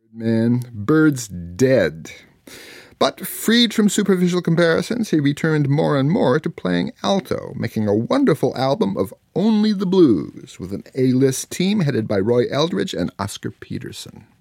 Man, Bird's dead. But freed from superficial comparisons, he returned more and more to playing alto, making a wonderful album of Only the Blues with an A-list team headed by Roy Eldridge and Oscar Peterson.